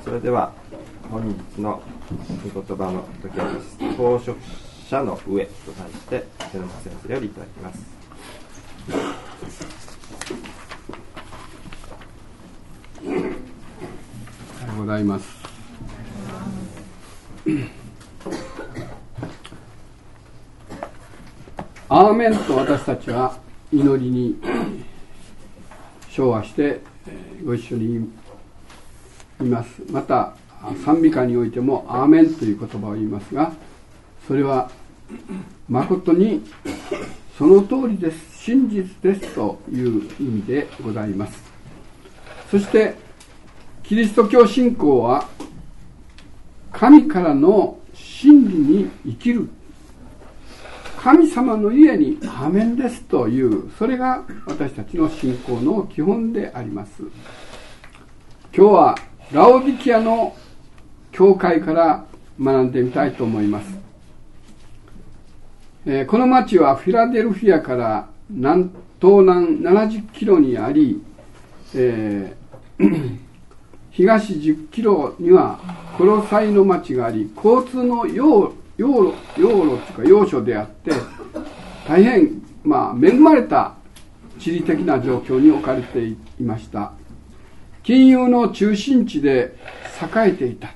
それでは本日の御言葉の時は当職者の上と題して瀬沼先生よりいただきます。 おはようございます。アーメンと私たちは祈りに唱和してご一緒に言います。また賛美歌においてもアーメンという言葉を言いますが、それは誠にその通りです、真実ですという意味でございます。そしてキリスト教信仰は神からの真理に生きる、神様の家にアーメンですという、それが私たちの信仰の基本であります。今日はラオディキアの教会から学んでみたいと思います。この町はフィラデルフィアから東南70キロにあり、東10キロにはコロサイの町があり、交通の要所であって、大変、恵まれた地理的な状況に置かれていました。金融の中心地で栄えていた。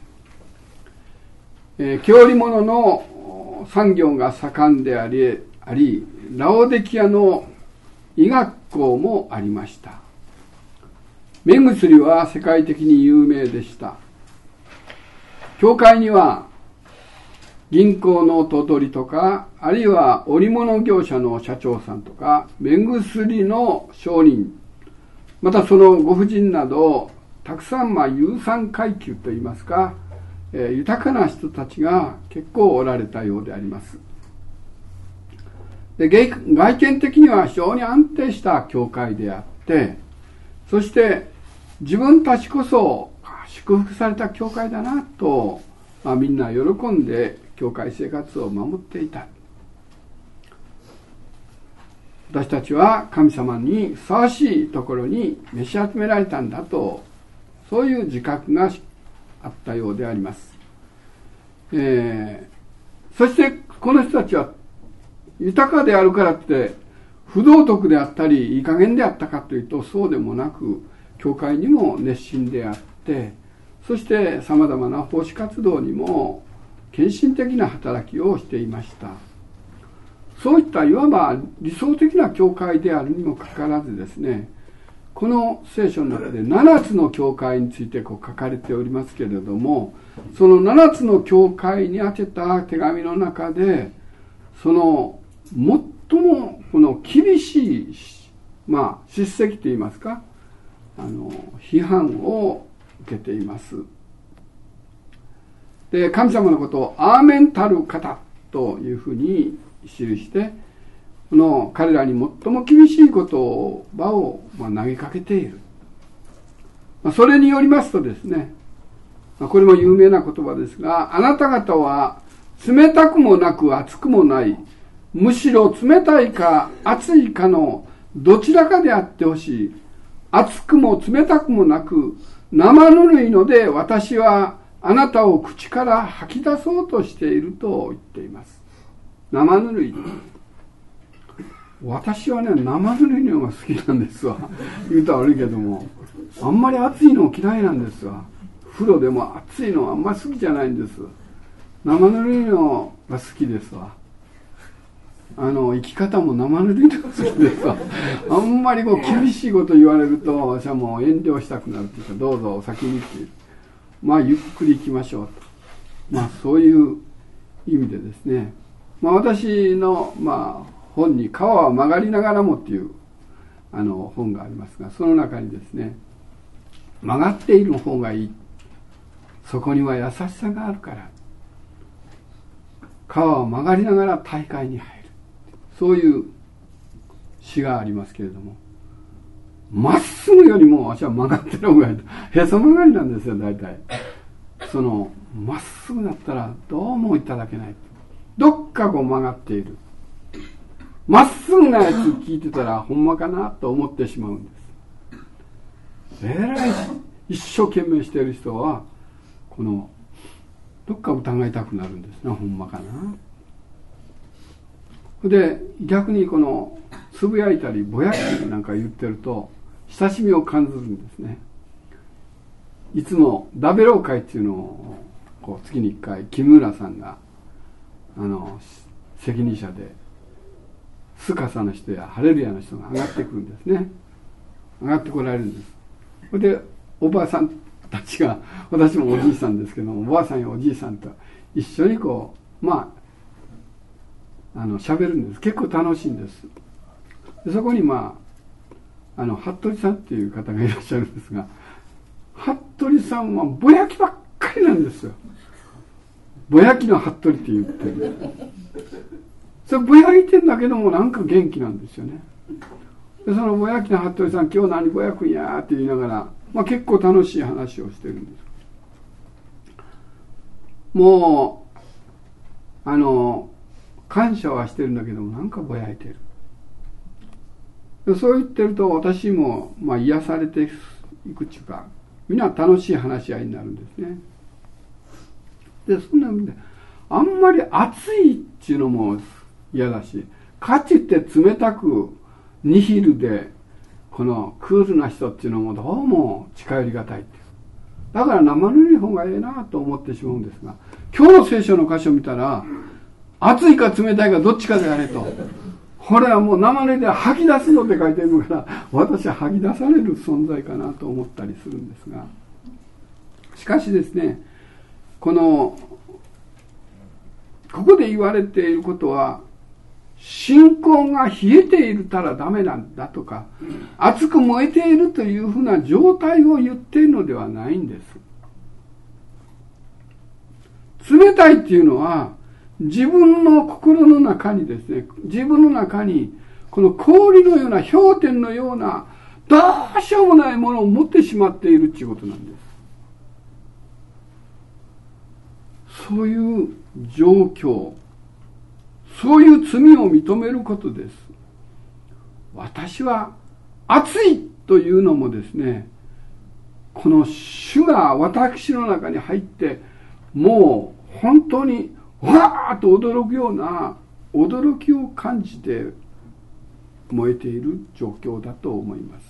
経理物の産業が盛んであり、ラオデキアの医学校もありました。目薬は世界的に有名でした。教会には銀行の頭取とか、あるいは織物業者の社長さんとか、目薬の商人、またそのご婦人など、たくさん有産階級といいますか、豊かな人たちが結構おられたようであります。で、外見的には非常に安定した教会であって、そして自分たちこそ祝福された教会だなと、みんな喜んで教会生活を守っていた。私たちは神様にふさわしいところに召し集められたんだと、そういう自覚があったようであります。そしてこの人たちは豊かであるからって不道徳であったりいい加減であったかというと、そうでもなく、教会にも熱心であって、そしてさまざまな奉仕活動にも献身的な働きをしていました。そういったいわば理想的な教会であるにもかかわらずですね、この聖書の中で7つの教会について書かれておりますけれども、その7つの教会に宛てた手紙の中で、その最もこの厳しい、叱責といいますか、批判を受けています。で、神様のことをアーメンたる方というふうに記して、この彼らに最も厳しい言葉を投げかけている。それによりますとですね、これも有名な言葉ですが、あなた方は冷たくもなく熱くもない、むしろ冷たいか熱いかのどちらかであってほしい。熱くも冷たくもなく生ぬるいので、私はあなたを口から吐き出そうとしていると言っています。生ぬるい。私はね、生ぬるいのが好きなんですわ。言うと悪いけども、あんまり熱いの嫌いなんですわ。風呂でも熱いのあんまり好きじゃないんです。生ぬるいのが好きですわ。生き方も生ぬるいのが好きですわ。あんまり厳しいこと言われると、私はもう遠慮したくなるっていうか、どうぞお先にっていう。ゆっくり行きましょうと。そういう意味でですね。私の、本に、川は曲がりながらもっていう、本がありますが、その中にですね、曲がっている方がいい。そこには優しさがあるから。川は曲がりながら大海に入る。そういう詩がありますけれども、まっすぐよりも私は曲がってる方がいい。へそ曲がりなんですよ、大体。まっすぐだったらどうもいただけない。どっか曲がっている。まっすぐなやつ聞いてたらほんまかなと思ってしまうんです。一生懸命している人はこのどっか疑いたくなるんですね。ほんまかな。で逆にこのつぶやいたりぼやきなんか言ってると親しみを感じるんですね。いつもダベロー会っていうのをこう月に1回木村さんが責任者でスカサの人やハレルヤの人が上がってくるんですね。上がってこられるんです。それでおばあさんたちが、私もおじいさんですけども、おばあさんやおじいさんと一緒にこう喋るんです。結構楽しいんです。でそこに服部さんっていう方がいらっしゃるんですが、服部さんはぼやきばっかりなんですよ。ぼやきの服部って言ってる。それぼやいてんだけどもなんか元気なんですよね。でそのぼやきの服部さん、今日何ぼやくんやって言いながら、結構楽しい話をしてるんです。もう感謝はしてるんだけどもなんかぼやいてる。でそう言ってると私も癒されていくっていうか、みんな楽しい話し合いになるんですね。でそんな意味であんまり熱いっていうのも嫌だし、かちって冷たくニヒルでこのクールな人っていうのもどうも近寄りがたいっていう。だから生ぬるい方がええなと思ってしまうんですが、今日の聖書の箇所を見たら熱いか冷たいかどっちかであれと、これはもう生ぬるいで吐き出すのって書いてるから私は吐き出される存在かなと思ったりするんですが、しかしですね、ここで言われていることは、信仰が冷えているたらダメなんだとか、熱く燃えているというふうな状態を言っているのではないんです。冷たいっていうのは、自分の心の中にですね、自分の中にこの氷のような氷点のようなどうしようもないものを持ってしまっているっていうことなんです。そういう状況、そういう罪を認めることです。私は熱いというのもですね、この主が私の中に入ってもう本当にわーっと驚くような驚きを感じて燃えている状況だと思います。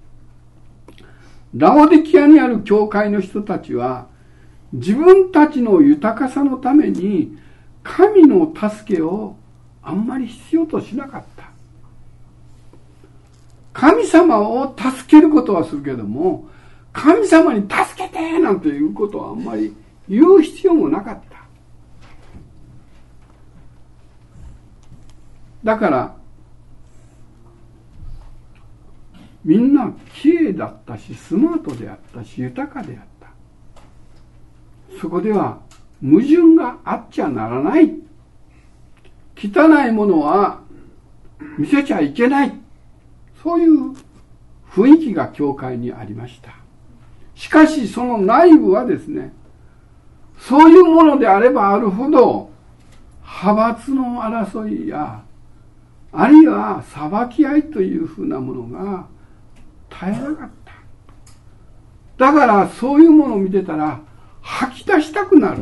ラオディキアにある教会の人たちは自分たちの豊かさのために神の助けをあんまり必要としなかった。神様を助けることはするけども、神様に助けてなんていうことはあんまり言う必要もなかった。だからみんな綺麗だったし、スマートであったし、豊かであった。そこでは矛盾があっちゃならない。汚いものは見せちゃいけない。そういう雰囲気が教会にありました。しかしその内部はですね、そういうものであればあるほど派閥の争いや、あるいは裁き合いというふうなものが絶えなかった。だからそういうものを見てたら吐き出したくなる。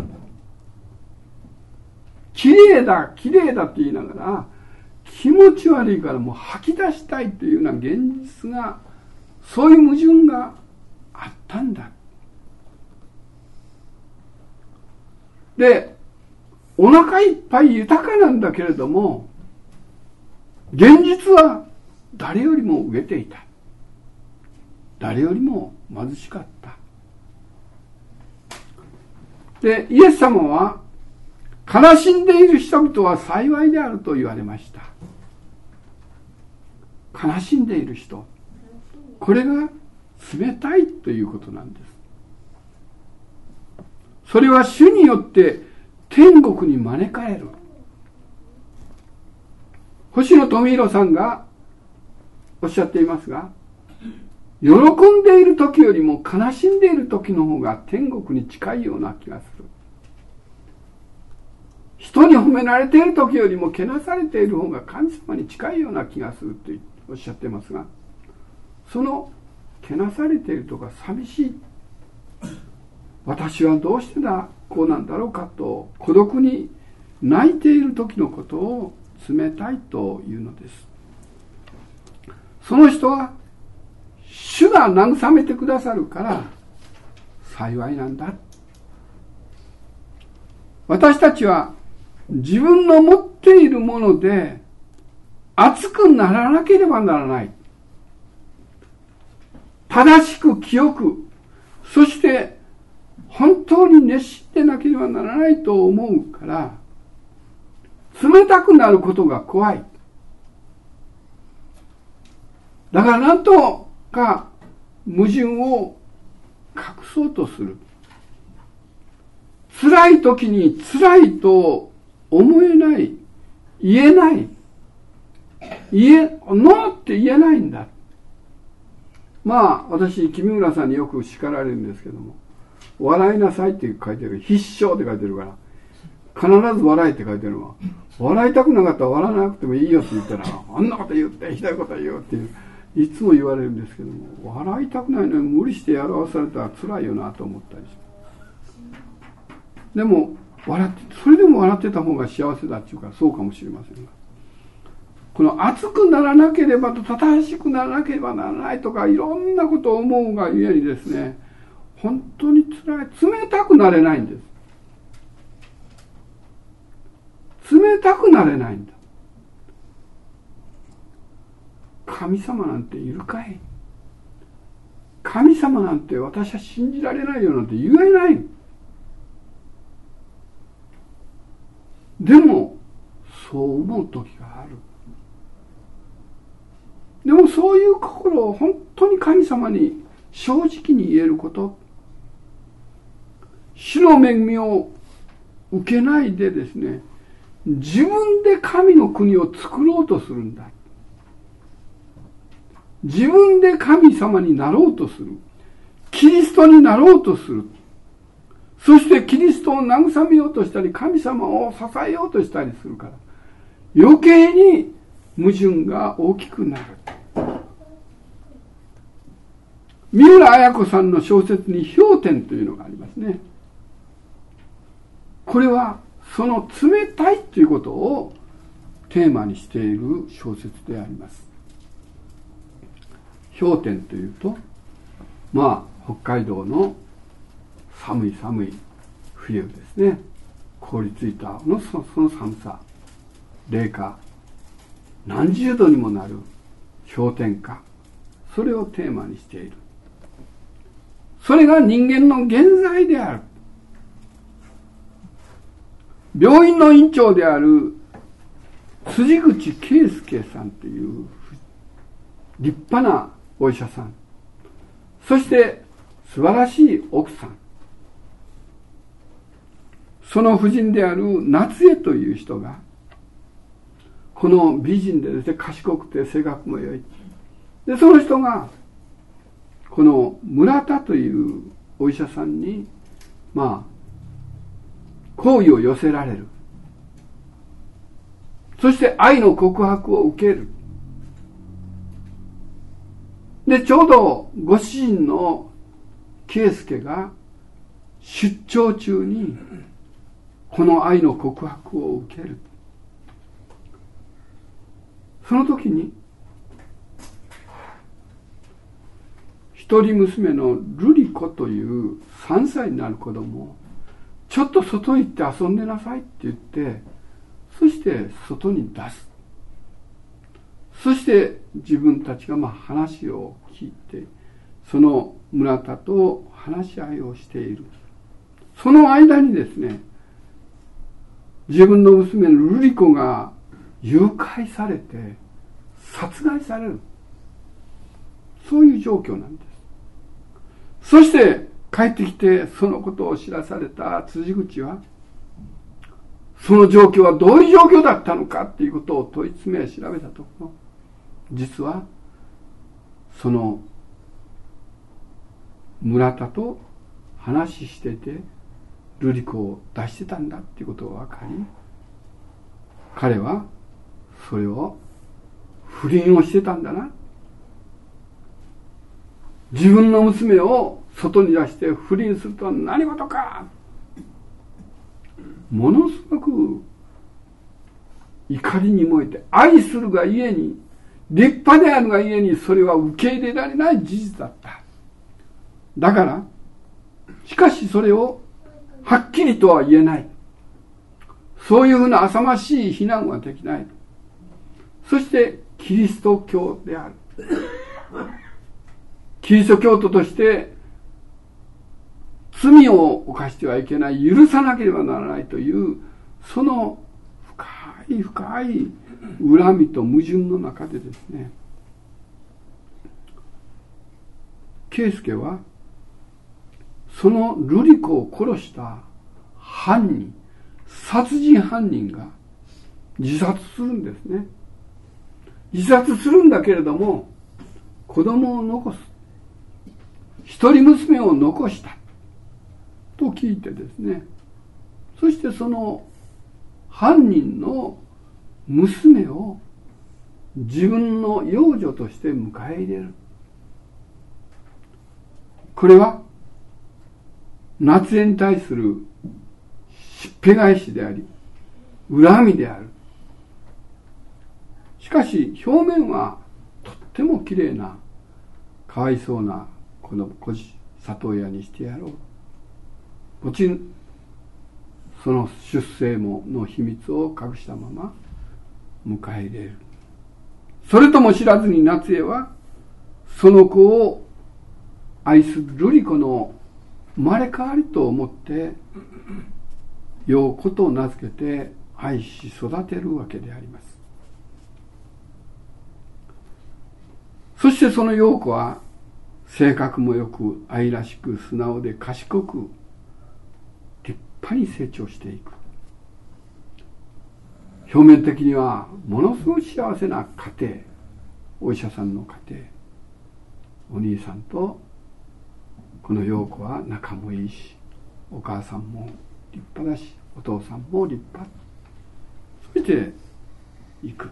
綺麗だ綺麗だって言いながら気持ち悪いからもう吐き出したいというような現実が、そういう矛盾があったんだ。で、お腹いっぱい豊かなんだけれども、現実は誰よりも飢えていた。誰よりも貧しかった。で、イエス様は悲しんでいる人々は幸いであると言われました。悲しんでいる人、これが冷たいということなんです。それは主によって天国に招かれる。星野富弘さんがおっしゃっていますが、喜んでいる時よりも悲しんでいる時の方が天国に近いような気がする。人に褒められている時よりもけなされている方が神様に近いような気がするとおっしゃっていますが、そのけなされているとか寂しい、 私はどうしてこうなんだろうかと孤独に泣いている時のことを冷たいというのです。その人は主が慰めてくださるから幸いなんだ。私たちは自分の持っているもので熱くならなければならない。正しく清く、そして本当に熱してなければならないと思うから、冷たくなることが怖い。だからなんとか矛盾を隠そうとする。辛い時に辛いと思えない。言えない。ノーって言えないんだ。まあ、私、木村さんによく叱られるんですけども、笑いなさいって書いてる。必勝って書いてるから、必ず笑いって書いてるわ。笑いたくなかったら笑わなくてもいいよって言ったら、あんなこと言って、ひどいこと言うっていう、いつも言われるんですけども、笑いたくないのに無理してやらされたら辛いよなと思ったりして。でも、それでも笑ってた方が幸せだっていうか、そうかもしれませんが。この熱くならなければと正しくならなければならないとかいろんなことを思うがゆえにですね、本当に辛い。冷たくなれないんです。冷たくなれないんだ。神様なんているかい。神様なんて私は信じられないよなんて言えない。でもそう思う時がある。でもそういう心を本当に神様に正直に言えること、主の恵みを受けないでですね、自分で神の国を作ろうとするんだ。自分で神様になろうとする。キリストになろうとする。そしてキリストを慰めようとしたり、神様を支えようとしたりするから、余計に矛盾が大きくなる。三浦綾子さんの小説に氷点というのがありますね。これはその冷たいということをテーマにしている小説であります。氷点というと、まあ北海道の寒い冬ですね。凍りついたその寒さ、零下何十度にもなる氷点下、それをテーマにしている。それが人間の現在である。病院の院長である辻口圭介さんという立派なお医者さん、そして素晴らしい奥さん、その夫人である夏江という人が、この美人でですね、賢くて性格も良い。で、その人がこの村田というお医者さんに好意を寄せられる。そして愛の告白を受ける。で、ちょうどご主人の圭介が出張中にこの愛の告白を受ける。その時に一人娘のルリ子という3歳になる子供をちょっと外行って遊んでなさいって言って、そして外に出す。そして自分たちが話を聞いて、その村田と話し合いをしている。その間にですね、自分の娘のルリ子が誘拐されて殺害される。そういう状況なんです。そして帰ってきてそのことを知らされた辻口は、その状況はどういう状況だったのかっていうことを問い詰め調べたところ、実はその村田と話しててルリ子を出してたんだっていうことが分かり、彼はそれを不倫をしてたんだな、自分の娘を外に出して不倫するとは何事か。ものすごく怒りに燃えて、愛するがゆえに、立派であるがゆえに、それは受け入れられない事実だった。だから、しかしそれをはっきりとは言えない。そういうふうな浅ましい非難はできない。そしてキリスト教である。キリスト教徒として罪を犯してはいけない、許さなければならないという、その深い深い恨みと矛盾の中でですね、圭介はその瑠璃子を殺した犯人、殺人犯人が自殺するんですね。自殺するんだけれども、子供を残す。一人娘を残したと聞いてですね、そしてその犯人の娘を自分の養女として迎え入れる。これは夏江に対するしっぺ返しであり、恨みである。しかし表面はとってもきれいな、かわいそうなこの里親にしてやろう。後にその出生の秘密を隠したまま迎え入れる。それとも知らずに夏江はその子を愛する瑠璃子の生まれ変わりと思って陽子と名付けて愛し育てるわけであります。そしてその陽子は性格もよく愛らしく素直で賢く立派に成長していく。表面的にはものすごい幸せな家庭、お医者さんの家庭、お兄さんとこの陽子は仲もいいし、お母さんも立派だし、お父さんも立派。そしていく。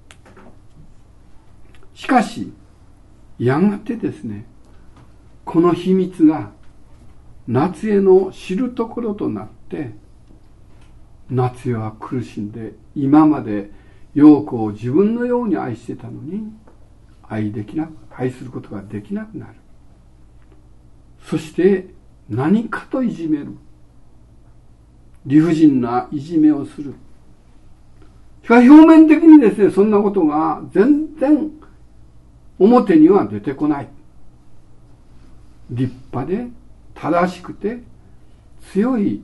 しかしやがてですね、この秘密が夏江の知るところとなって、夏江は苦しんで、今まで陽子を自分のように愛してたのに愛することができなくなる。そして何かといじめる、理不尽ないじめをする。しかし表面的にですね、そんなことが全然表には出てこない。立派で正しくて強い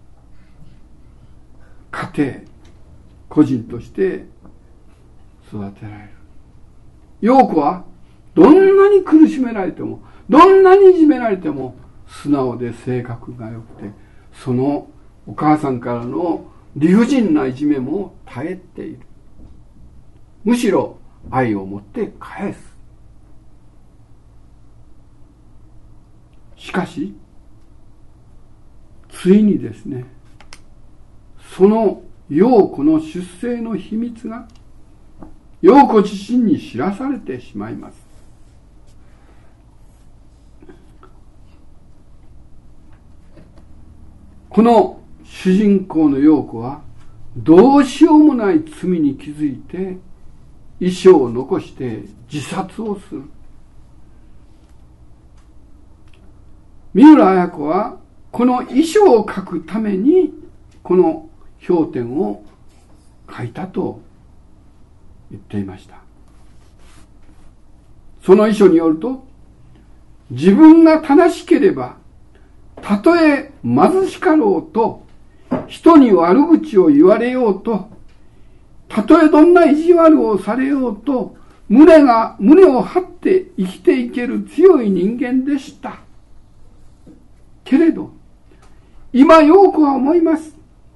家庭、個人として育てられる。陽子はどんなに苦しめられても、どんなにいじめられても素直で性格が良くて、そのお母さんからの理不尽ないじめも耐えている。むしろ愛を持って返す。しかしついにですね、その陽子の出生の秘密が陽子自身に知らされてしまいます。この主人公の陽子はどうしようもない罪に気づいて遺書を残して自殺をする。三浦綾子はこの遺書を書くためにこの評点を書いたと言っていました。その遺書によると、自分が正しければたとえ貧しかろうと、人に悪口を言われようと、たとえどんな意地悪をされようと、胸を張って生きていける強い人間でした。けれど、今陽子は思います。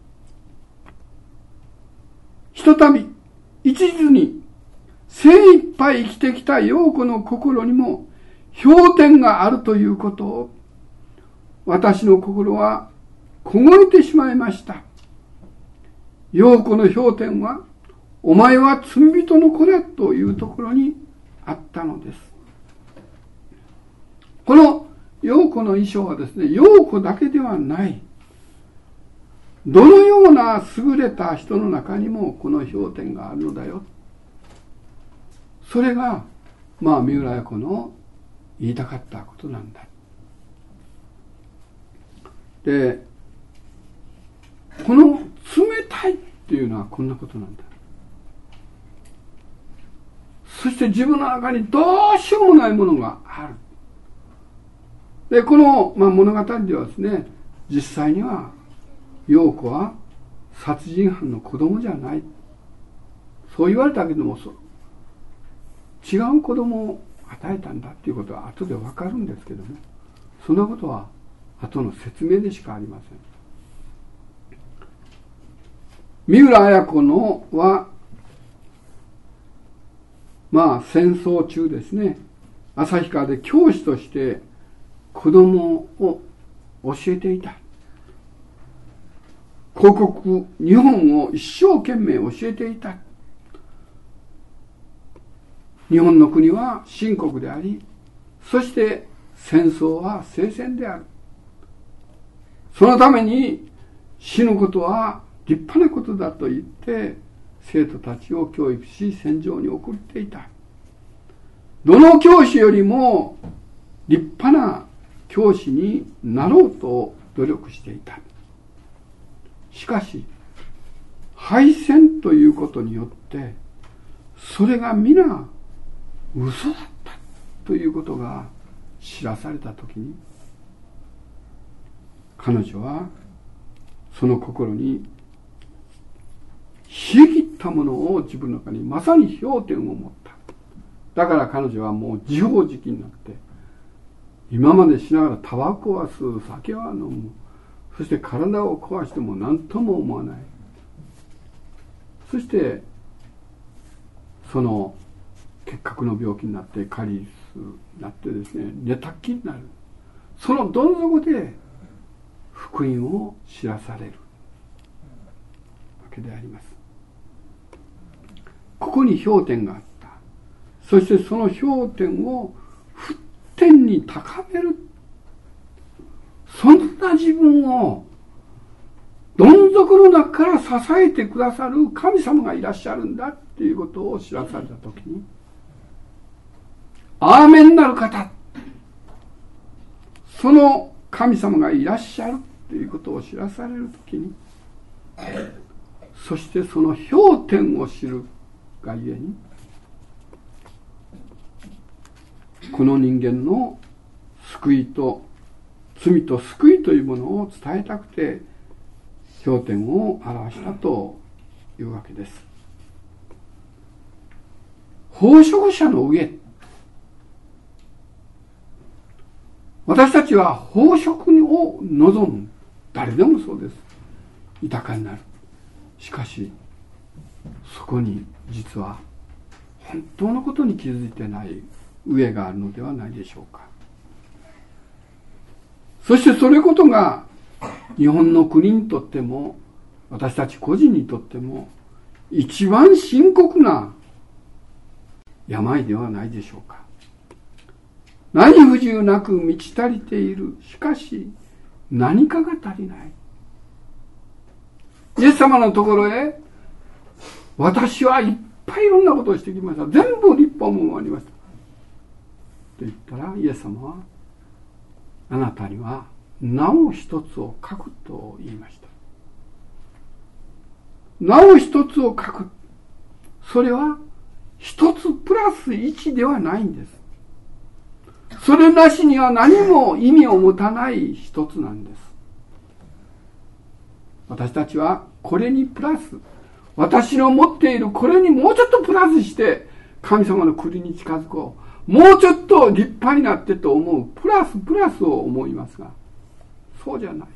ひとたび、一途に精一杯生きてきた陽子の心にも氷点があるということを、私の心は凍えてしまいました。陽子の氷点は、お前は罪人の子だというところにあったのです。この陽子の衣装はですね、陽子だけではない。どのような優れた人の中にもこの氷点があるのだよ。それが、三浦綾子の言いたかったことなんだ。で、この冷たいっていうのはこんなことなんだ。そして自分の中にどうしようもないものがある。で、この、物語ではですね、実際には陽子は殺人犯の子供じゃない。そう言われたけども、違う子供を与えたんだっていうことは後でわかるんですけどね。そんなことは後の説明でしかありません。三浦綾子のは、戦争中ですね、旭川で教師として子供を教えていた。故国日本を一生懸命教えていた。日本の国は秦国であり、そして戦争は聖戦である。そのために死ぬことは立派なことだと言って生徒たちを教育し戦場に送っていた。どの教師よりも立派な教師になろうと努力していた。しかし敗戦ということによってそれが皆嘘だったということが知らされたときに、彼女はその心に冷え切ったものを自分の中にまさに氷点を持った。だから彼女はもう自暴自棄になって、今までしながらタバコは吸う、酒は飲む、そして体を壊しても何とも思わない。そしてその結核の病気になってカリスになってですね、寝たっきりになる。そのどん底で福音を知らされるわけであります。ここに氷点があった。そしてその氷点を沸点に高める。そんな自分をどん底の中から支えてくださる神様がいらっしゃるんだっていうことを知らされたときに、アーメンなる方、その神様がいらっしゃるということを知らされるときに、そしてその氷点を知るがゆえに、この人間の救いと罪と救いというものを伝えたくて氷点を表したというわけです。飽食者の上、私たちは飽食を望む。誰でもそうです。豊かになる。しかしそこに実は本当のことに気づいてない上があるのではないでしょうか。そしてそれことが日本の国にとっても私たち個人にとっても一番深刻な病ではないでしょうか。何不自由なく満ち足りている。しかし何かが足りない。イエス様のところへ、私はいっぱいいろんなことをしてきました。全部立派もありました。と言ったらイエス様は、あなたには名を一つを書くと言いました。名を一つを書く。それは一つプラス一ではないんです。それなしには何も意味を持たない一つなんです。私たちはこれにプラス、私の持っているこれにもうちょっとプラスして神様の国に近づこう、もうちょっと立派になってと思うプラスを思いますが、そうじゃない。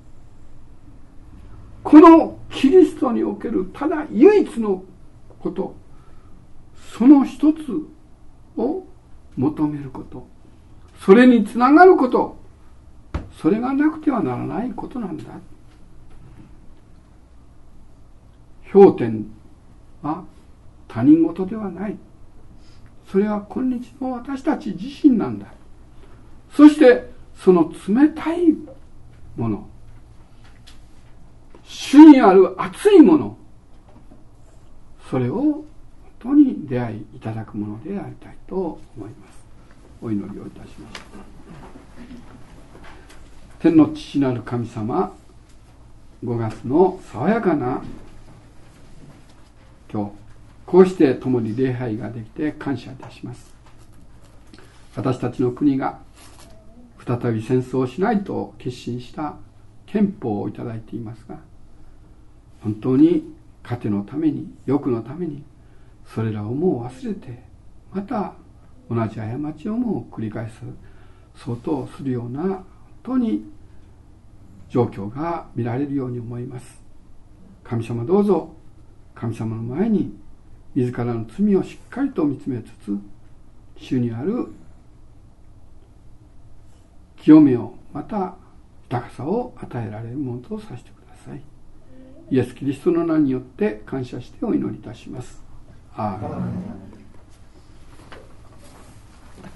このキリストにおけるただ唯一のこと、その一つを求めること、それにつながること、それがなくてはならないことなんだ。氷点は他人事ではない。それは今日の私たち自身なんだ。そしてその冷たいもの、主にある熱いもの、それを本当に出会いいただくものでありたいと思います。お祈りをいたします。天の父なる神様、5月の爽やかな今日、こうして共に礼拝ができて感謝いたします。私たちの国が再び戦争をしないと決心した憲法をいただいていますが、本当に糧のために、欲のためにそれらをもう忘れて、また同じ過ちをも繰り返す、そうとするような本当に状況が見られるように思います。神様、どうぞ神様の前に自らの罪をしっかりと見つめつつ、主にある清めを、また豊かさを与えられるものとさせてください。イエス・キリストの名によって感謝してお祈りいたします。アーメン。